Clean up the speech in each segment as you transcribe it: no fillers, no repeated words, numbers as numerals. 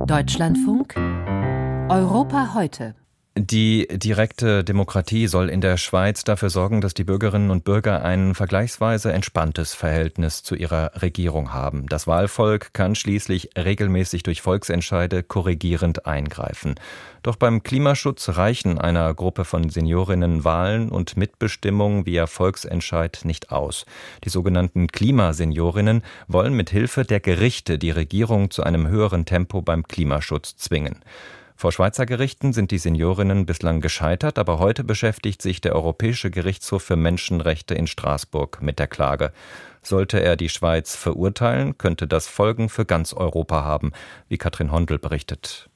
Deutschlandfunk Europa heute. Die direkte Demokratie soll in der Schweiz dafür sorgen, dass die Bürgerinnen und Bürger ein vergleichsweise entspanntes Verhältnis zu ihrer Regierung haben. Das Wahlvolk kann schließlich regelmäßig durch Volksentscheide korrigierend eingreifen. Doch beim Klimaschutz reichen einer Gruppe von Seniorinnen Wahlen und Mitbestimmung via Volksentscheid nicht aus. Die sogenannten Klimaseniorinnen wollen mit Hilfe der Gerichte die Regierung zu einem höheren Tempo beim Klimaschutz zwingen. Vor Schweizer Gerichten sind die Seniorinnen bislang gescheitert, aber heute beschäftigt sich der Europäische Gerichtshof für Menschenrechte in Straßburg mit der Klage. Sollte er die Schweiz verurteilen, könnte das Folgen für ganz Europa haben, wie Katrin Hondel berichtet.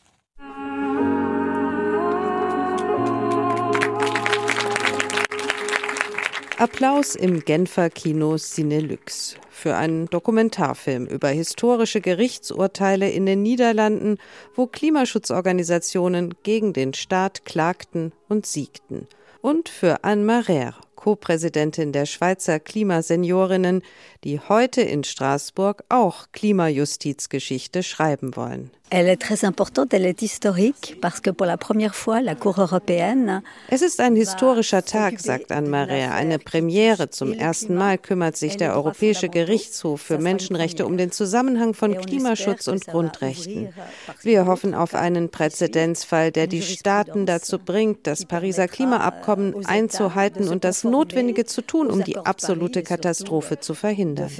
Applaus im Genfer Kino Cinelux für einen Dokumentarfilm über historische Gerichtsurteile in den Niederlanden, wo Klimaschutzorganisationen gegen den Staat klagten und siegten. Und für Anne Marère, Co-Präsidentin der Schweizer Klimaseniorinnen, die heute in Straßburg auch Klimajustizgeschichte schreiben wollen. Elle est très importante, elle est historique, parce que pour la première fois, la Cour européenne. Es ist ein historischer Tag, sagt Anne Marère, eine Premiere. Zum ersten Mal kümmert sich der Europäische Gerichtshof für Menschenrechte um den Zusammenhang von Klimaschutz und Grundrechten. Wir hoffen auf einen Präzedenzfall, der die Staaten dazu bringt, das Pariser Klimaabkommen einzuhalten und das Notwendige zu tun, um die absolute Katastrophe zu verhindern.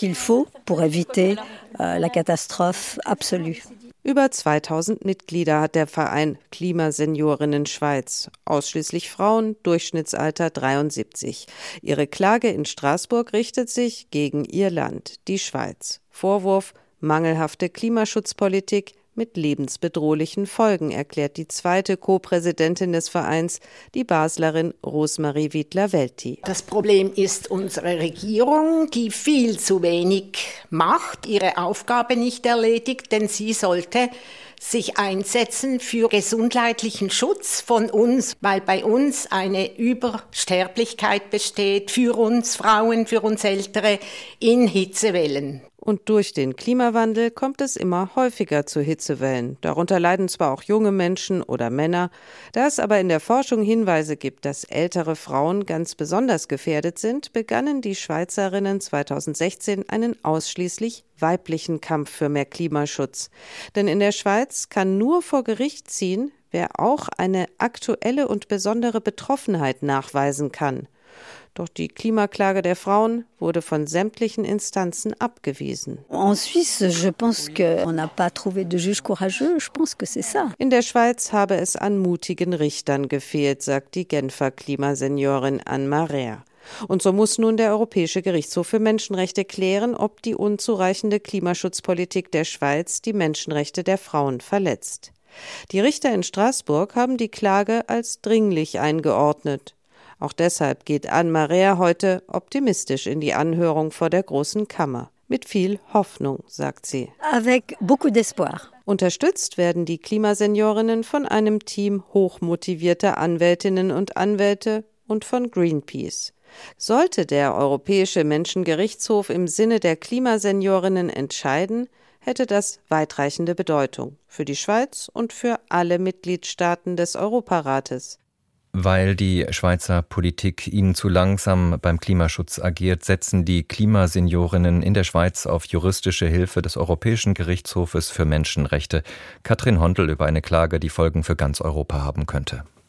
Über 2000 Mitglieder hat der Verein Klimaseniorinnen Schweiz, ausschließlich Frauen, Durchschnittsalter 73. Ihre Klage in Straßburg richtet sich gegen ihr Land, die Schweiz. Vorwurf: mangelhafte Klimaschutzpolitik mit lebensbedrohlichen Folgen, erklärt die zweite Co-Präsidentin des Vereins, die Baslerin Rosemarie Wiedler-Welti. Das Problem ist unsere Regierung, die viel zu wenig macht, ihre Aufgabe nicht erledigt, denn sie sollte sich einsetzen für gesundheitlichen Schutz von uns, weil bei uns eine Übersterblichkeit besteht, für uns Frauen, für uns Ältere in Hitzewellen. Und durch den Klimawandel kommt es immer häufiger zu Hitzewellen. Darunter leiden zwar auch junge Menschen oder Männer, da es aber in der Forschung Hinweise gibt, dass ältere Frauen ganz besonders gefährdet sind, begannen die Schweizerinnen 2016 einen ausschließlich weiblichen Kampf für mehr Klimaschutz. Denn in der Schweiz kann nur vor Gericht ziehen, wer auch eine aktuelle und besondere Betroffenheit nachweisen kann. Doch die Klimaklage der Frauen wurde von sämtlichen Instanzen abgewiesen. En Suisse, je pense qu'on n'a pas trouvé de juge courageux. Je pense que c'est ça. In der Schweiz habe es an mutigen Richtern gefehlt, sagt die Genfer Klimaseniorin Anne Marère. Und so muss nun der Europäische Gerichtshof für Menschenrechte klären, ob die unzureichende Klimaschutzpolitik der Schweiz die Menschenrechte der Frauen verletzt. Die Richter in Straßburg haben die Klage als dringlich eingeordnet. Auch deshalb geht Anne Marère heute optimistisch in die Anhörung vor der Großen Kammer. Mit viel Hoffnung, sagt sie. Avec beaucoup d'espoir. Unterstützt werden die Klimaseniorinnen von einem Team hochmotivierter Anwältinnen und Anwälte und von Greenpeace. Sollte der Europäische Menschengerichtshof im Sinne der Klimaseniorinnen entscheiden, hätte das weitreichende Bedeutung für die Schweiz und für alle Mitgliedstaaten des Europarates. Weil die Schweizer Politik ihnen zu langsam beim Klimaschutz agiert, setzen die Klimaseniorinnen in der Schweiz auf juristische Hilfe des Europäischen Gerichtshofes für Menschenrechte. Katrin Hondel über eine Klage, die Folgen für ganz Europa haben könnte.